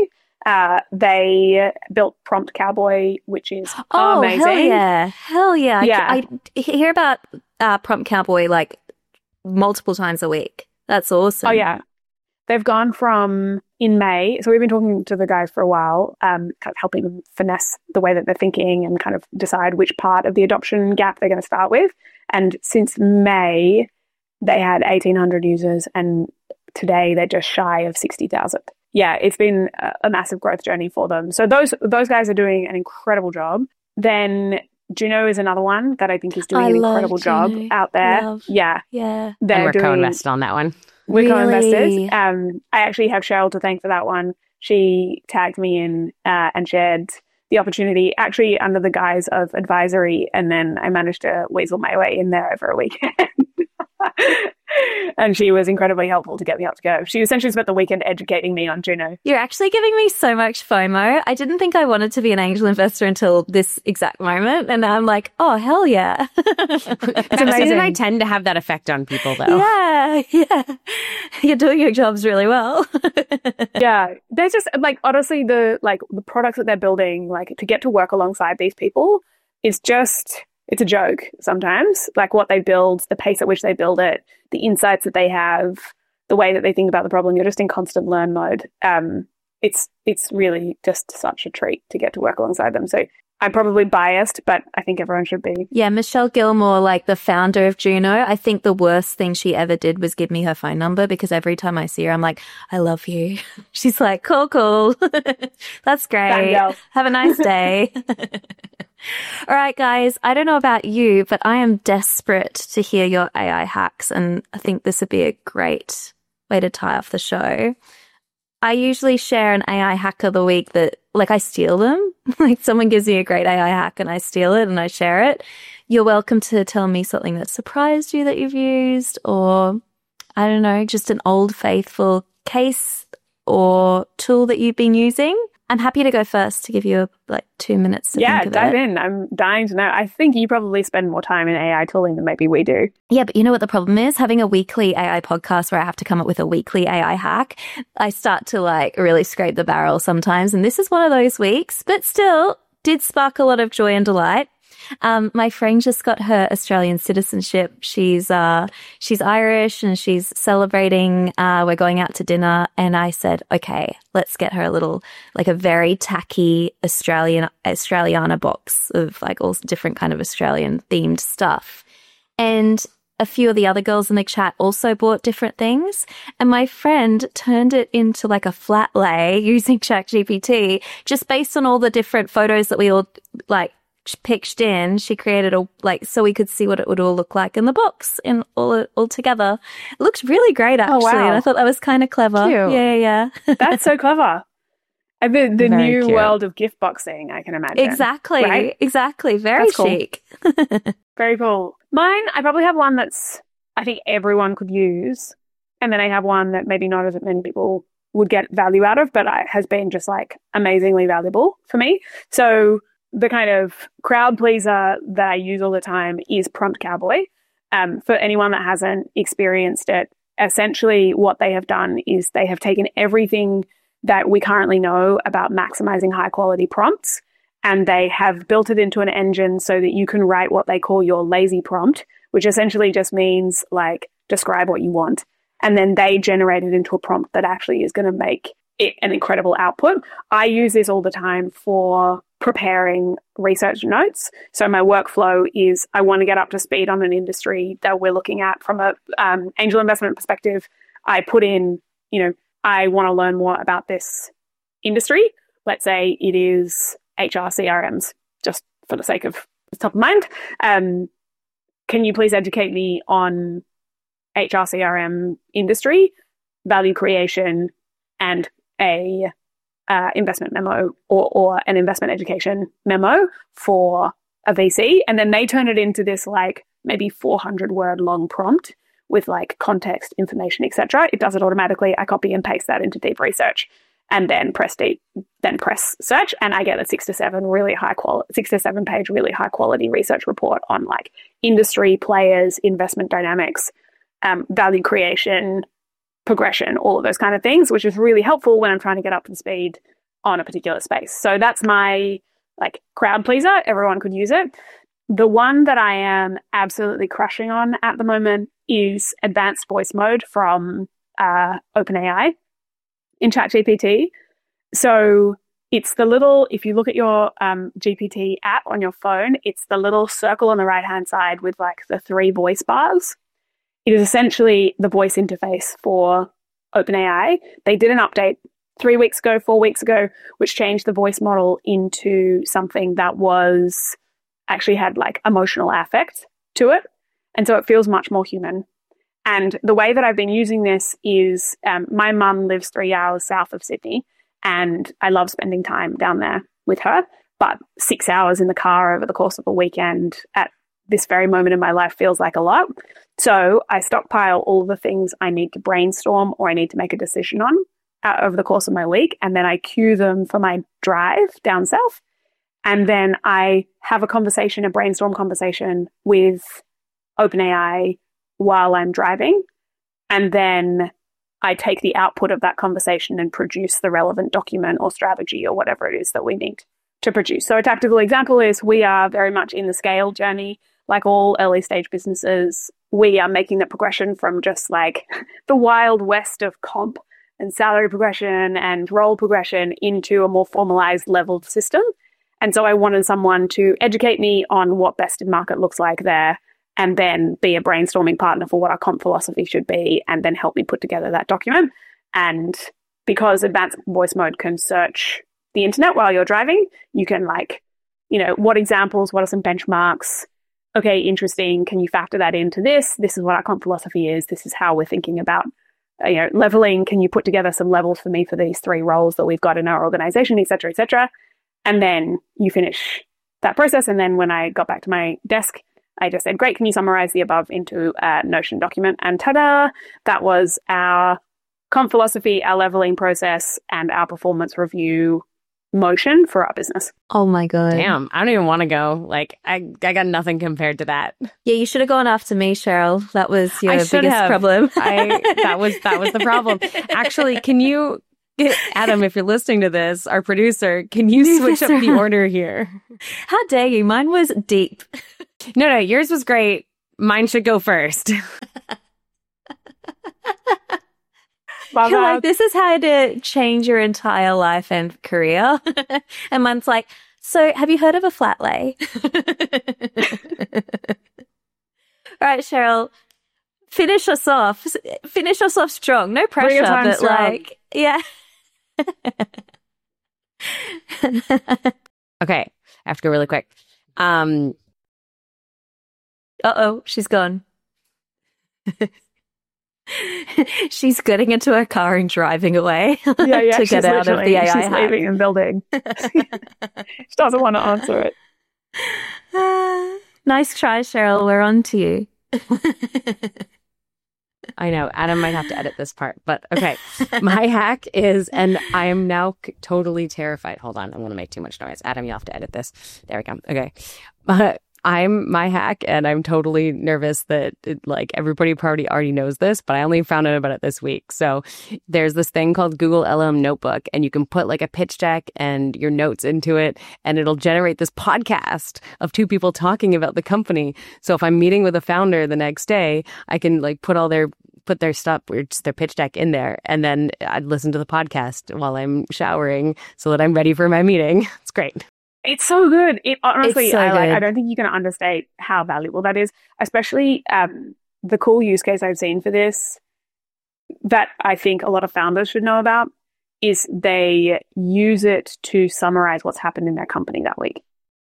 They built Prompt Cowboy, which is amazing. Hell yeah. Yeah. I hear about Prompt Cowboy like multiple times a week. That's awesome. Oh, yeah. They've gone from in May. So we've been talking to the guys for a while, kind of helping them finesse the way that they're thinking and kind of decide which part of the adoption gap they're going to start with. And since May, they had 1,800 users, and today they're just shy of 60,000. Yeah, it's been a massive growth journey for them. So those guys are doing an incredible job. Then Juno is another one that I think is doing an incredible job out there. Yeah. Yeah. And we're co-invested on that one. We're co-investors. I actually have Cheryl to thank for that one. She tagged me in and shared the opportunity actually under the guise of advisory. And then I managed to weasel my way in there over a weekend. And she was incredibly helpful to get me up to go. She essentially spent the weekend educating me on Juno. You're actually giving me so much FOMO. I didn't think I wanted to be an angel investor until this exact moment. And now I'm like, oh, hell yeah. It's amazing. And I tend to have that effect on people, though. Yeah. You're doing your jobs really well. Yeah. There's just, like, honestly, the products that they're building, like, to get to work alongside these people is just... It's a joke sometimes, like what they build, the pace at which they build it, the insights that they have, the way that they think about the problem. You're just in constant learn mode. It's really just such a treat to get to work alongside them. So I'm probably biased, but I think everyone should be. Yeah, Michelle Gilmore, like the founder of Juno, I think the worst thing she ever did was give me her phone number, because every time I see her, I'm like, I love you. She's like, cool. That's great. Have a nice day. All right, guys, I don't know about you, but I am desperate to hear your AI hacks, and I think this would be a great way to tie off the show. I usually share an AI hack of the week that, like, I steal them. Like, someone gives me a great AI hack and I steal it and I share it. You're welcome to tell me something that surprised you that you've used, or, I don't know, just an old faithful case or tool that you've been using. I'm happy to go first to give you 2 minutes to think of it. Yeah, dive in. I'm dying to know. I think you probably spend more time in AI tooling than maybe we do. Yeah, but you know what the problem is? Having a weekly AI podcast where I have to come up with a weekly AI hack, I start to really scrape the barrel sometimes. And this is one of those weeks, but still did spark a lot of joy and delight. My friend just got her Australian citizenship. She's Irish and she's celebrating. We're going out to dinner, and I said, okay, let's get her a very tacky Australiana box of like all different kind of Australian themed stuff. And a few of the other girls in the chat also bought different things. And my friend turned it into like a flat lay using ChatGPT, just based on all the different photos that we all like pitched in. She created so we could see what it would all look like in the box and all together. It looked really great, actually. wow. And I thought that was kind of clever. Cute. Yeah. That's so clever. And the Very new cute. world of gift boxing, I can imagine. Exactly. Right? Exactly. Very That's cool. chic. Very cool. Mine, I probably have one that's, I think everyone could use. And then I have one that maybe not as many people would get value out of, but has been just like amazingly valuable for me. So the kind of crowd pleaser that I use all the time is Prompt Cowboy. For anyone that hasn't experienced it, essentially what they have done is they have taken everything that we currently know about maximizing high quality prompts, and they have built it into an engine so that you can write what they call your lazy prompt, which essentially just means like describe what you want. And then they generate it into a prompt that actually is going to make it an incredible output. I use this all the time for preparing research notes. So my workflow is I want to get up to speed on an industry that we're looking at from a angel investment perspective. I put in, I want to learn more about this industry. Let's say it is HR CRMs, just for the sake of the top of mind. Can you please educate me on HR CRM industry, value creation, and a investment memo or an investment education memo for a VC? And then they turn it into this like maybe 400 word long prompt with like context, information, etc. It does it automatically. I copy and paste that into deep research and then press search, and I get a 6 to 7 page really high quality research report on like industry players, investment dynamics, value creation, progression, all of those kind of things, which is really helpful when I'm trying to get up to speed on a particular space. So that's my like crowd pleaser. Everyone could use it. The one that I am absolutely crushing on at the moment is advanced voice mode from OpenAI in ChatGPT. So it's the little, if you look at your GPT app on your phone, it's the little circle on the right-hand side with like the 3 voice bars. It is essentially the voice interface for OpenAI. They did an update 4 weeks ago, which changed the voice model into something that actually had like emotional affect to it. And so it feels much more human. And the way that I've been using this is my mum lives 3 hours south of Sydney, and I love spending time down there with her. But 6 hours in the car over the course of a weekend at this very moment in my life feels like a lot. So I stockpile all the things I need to brainstorm or I need to make a decision on over the course of my week. And then I queue them for my drive down south. And then I have a brainstorm conversation with OpenAI while I'm driving. And then I take the output of that conversation and produce the relevant document or strategy or whatever it is that we need to produce. So a tactical example is we are very much in the scale journey. Like all early stage businesses, we are making the progression from just like the wild west of comp and salary progression and role progression into a more formalized leveled system. And so I wanted someone to educate me on what best in market looks like there, and then be a brainstorming partner for what our comp philosophy should be, and then help me put together that document. And because advanced voice mode can search the internet while you're driving, you can like, what examples, what are some benchmarks? Okay, interesting. Can you factor that into this? This is what our comp philosophy is. This is how we're thinking about, leveling. Can you put together some levels for me for these 3 roles that we've got in our organization, et cetera, et cetera. And then you finish that process. And then when I got back to my desk, I just said, great, can you summarize the above into a Notion document? And ta-da, that was our comp philosophy, our leveling process, and our performance review motion for our business. Oh my God. Damn, I don't even want to go. Like, I got nothing compared to that. Yeah, you should have gone after me, Cheryl. That was your I biggest should have. problem. That was the problem. Actually, can you Adam, if you're listening to this, our producer, can you switch up the order here? How dare you? Mine was deep. No, yours was great. Mine should go first. Love You're that. like, this is how to change your entire life and career. And mine's like, so have you heard of a flat lay? All right, Cheryl, finish us off. Finish us off strong. No Bring pressure, us home but strong. like, yeah. Okay, I have to go really quick. Uh-oh, she's gone. She's getting into her car and driving away Yeah, to get out of the AI she's hack. leaving the building. She doesn't want to answer it. Nice try, Cheryl. We're on to you. I know Adam might have to edit this part, but okay. My hack is, and I am now totally terrified. Hold on, I'm going to make too much noise. Adam, you have to edit this. There we go. Okay. My hack, and I'm totally nervous that everybody probably already knows this, but I only found out about it this week. So there's this thing called Google LM Notebook, and you can put like a pitch deck and your notes into it, and it'll generate this podcast of two people talking about the company. So if I'm meeting with a founder the next day, I can like put their stuff, their pitch deck in there, and then I'd listen to the podcast while I'm showering so that I'm ready for my meeting. It's great. It's so good. It honestly, It's so I good. don't think you can understate how valuable that is, especially the cool use case I've seen for this that I think a lot of founders should know about is they use it to summarize what's happened in their company that week.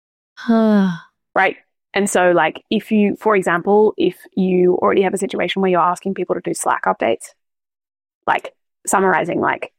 Right. And so like if you, for example, if you already have a situation where you're asking people to do Slack updates, like summarizing like,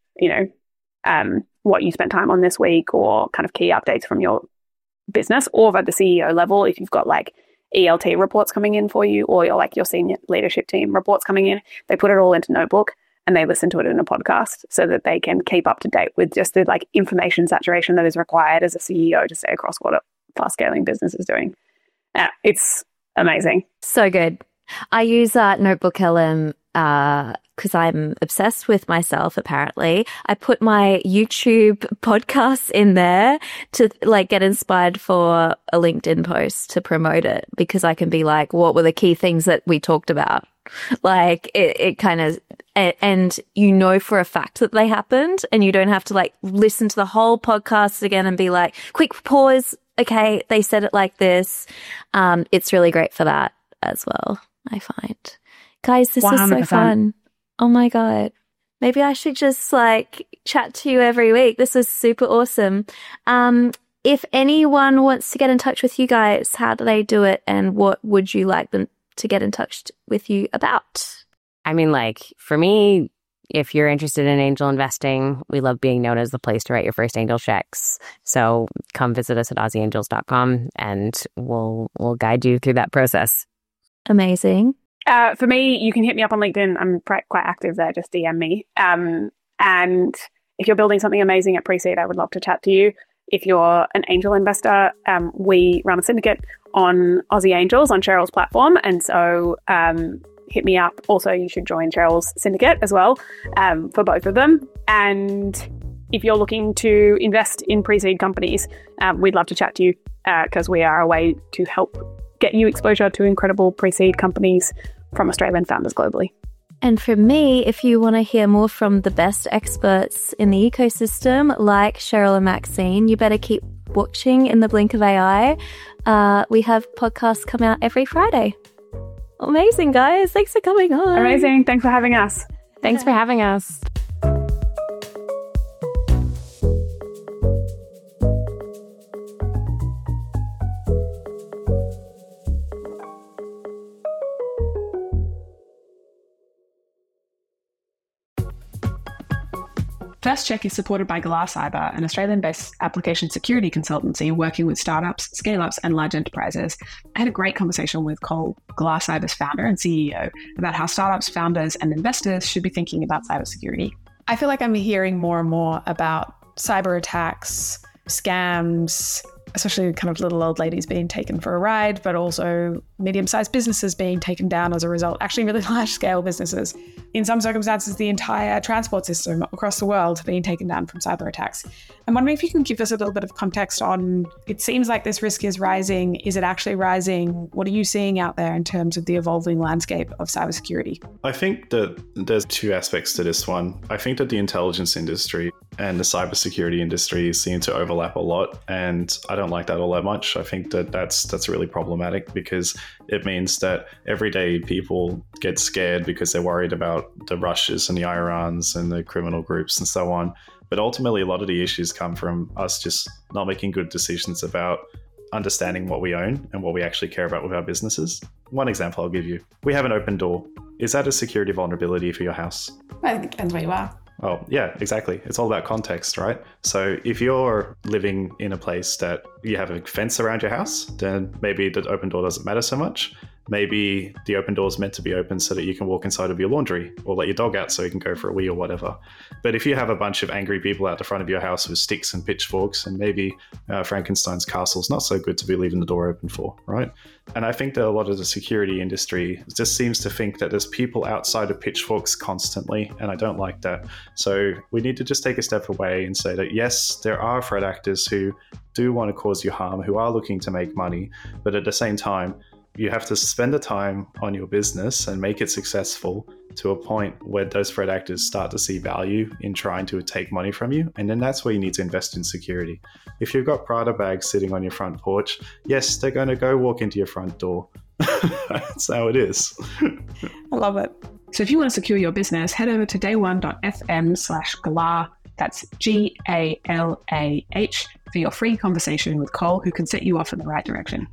what you spent time on this week or kind of key updates from your business, or at the CEO level, if you've got like ELT reports coming in for you or your senior leadership team reports coming in, they put it all into Notebook and they listen to it in a podcast so that they can keep up to date with just the like information saturation that is required as a CEO to stay across what a fast scaling business is doing. It's amazing. So good. I use Notebook LM because I'm obsessed with myself, apparently. I put my YouTube podcasts in there to like get inspired for a LinkedIn post to promote it, because I can be like, what were the key things that we talked about? Like it kind of, and for a fact that they happened, and you don't have to like listen to the whole podcast again and be like, quick pause. Okay, they said it like this. It's really great for that as well, I find. Guys, this was so 100%. fun. Oh my God. Maybe I should just like chat to you every week. This is super awesome. If anyone wants to get in touch with you guys, how do they do it? And what would you like them to get in touch with you about? I mean, like for me, if you're interested in angel investing, we love being known as the place to write your first angel checks. So come visit us at AussieAngels.com and we'll guide you through that process. Amazing. For me, you can hit me up on LinkedIn. I'm quite active there. Just DM me. And if you're building something amazing at Pre-Seed, I would love to chat to you. If you're an angel investor, we run a syndicate on Aussie Angels on Cheryl's platform. And so hit me up. Also, you should join Cheryl's syndicate as well for both of them. And if you're looking to invest in pre-seed companies, we'd love to chat to you because we are a way to help get you exposure to incredible pre-seed companies from Australian founders globally. And for me, if you want to hear more from the best experts in the ecosystem, like Cheryl and Maxine, you better keep watching In the Blink of AI. We have podcasts come out every Friday. Amazing, guys. Thanks for coming on. Amazing. Thanks for having us. Thanks for having us. First Check is supported by GlassCyber, an Australian-based application security consultancy working with startups, scale-ups, and large enterprises. I had a great conversation with Cole, GlassCyber's founder and CEO, about how startups, founders, and investors should be thinking about cybersecurity. I feel like I'm hearing more and more about cyber attacks, scams, especially kind of little old ladies being taken for a ride, but also medium-sized businesses being taken down as a result, actually really large-scale businesses. In some circumstances, the entire transport system across the world being taken down from cyber attacks. I'm wondering if you can give us a little bit of context on, it seems like this risk is rising. Is it actually rising? What are you seeing out there in terms of the evolving landscape of cybersecurity? I think that there's two aspects to this one. I think that the intelligence industry and the cybersecurity industry seem to overlap a lot, and I don't like that all that much. I think that that's really problematic because it means that everyday people get scared because they're worried about the Russias and the Irans and the criminal groups and so on. But ultimately, a lot of the issues come from us just not making good decisions about understanding what we own and what we actually care about with our businesses. One example I'll give you. We have an open door. Is that a security vulnerability for your house? I think it depends where you are. Oh, yeah, exactly. It's all about context, right? So if you're living in a place that you have a fence around your house, then maybe the open door doesn't matter so much. Maybe the open door is meant to be open so that you can walk inside of your laundry or let your dog out so you can go for a wee or whatever. But if you have a bunch of angry people out the front of your house with sticks and pitchforks, and maybe Frankenstein's castle's not so good to be leaving the door open for, right? And I think that a lot of the security industry just seems to think that there's people outside of pitchforks constantly, and I don't like that. So we need to just take a step away and say that yes, there are threat actors who do want to cause you harm, who are looking to make money, but at the same time, you have to spend the time on your business and make it successful to a point where those threat actors start to see value in trying to take money from you. And then that's where you need to invest in security. If you've got Prada bags sitting on your front porch, yes, they're going to go walk into your front door. That's how it is. I love it. So if you want to secure your business, head over to day1.fm/Galah. That's GALAH for your free conversation with Cole, who can set you off in the right direction.